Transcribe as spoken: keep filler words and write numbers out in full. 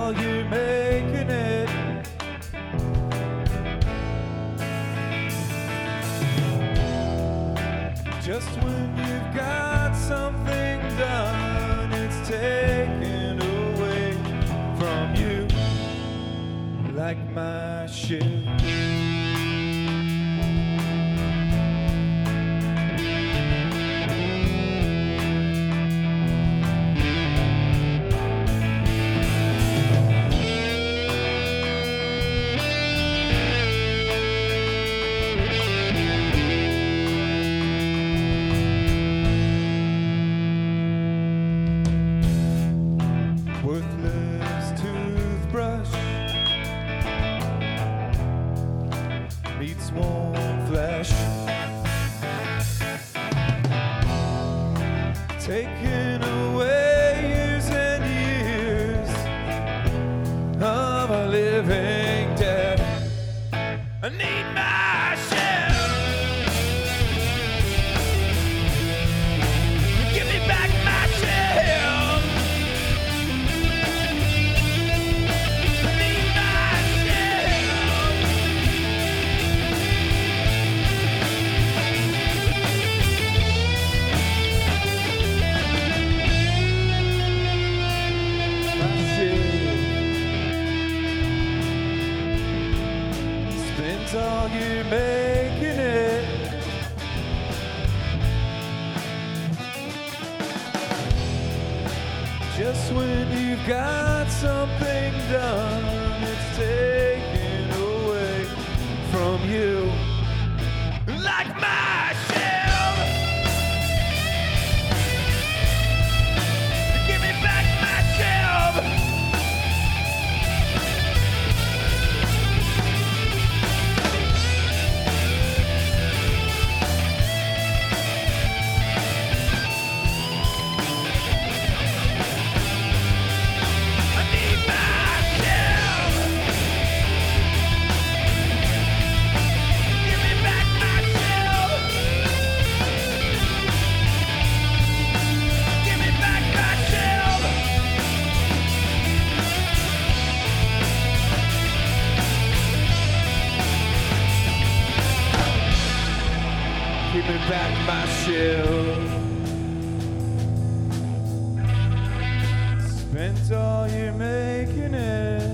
all you're making it. Just when you've got something done, it's taken away from you, like my ship. Worthless toothbrush meets warm flesh, taking away years and years of a living dead. I need my shell. Give me back my shell. All you're making it. Just when you've got something done, it's taken away from you, like my shell. Give me back my shell. Give me back my shell. Spent all you're making it.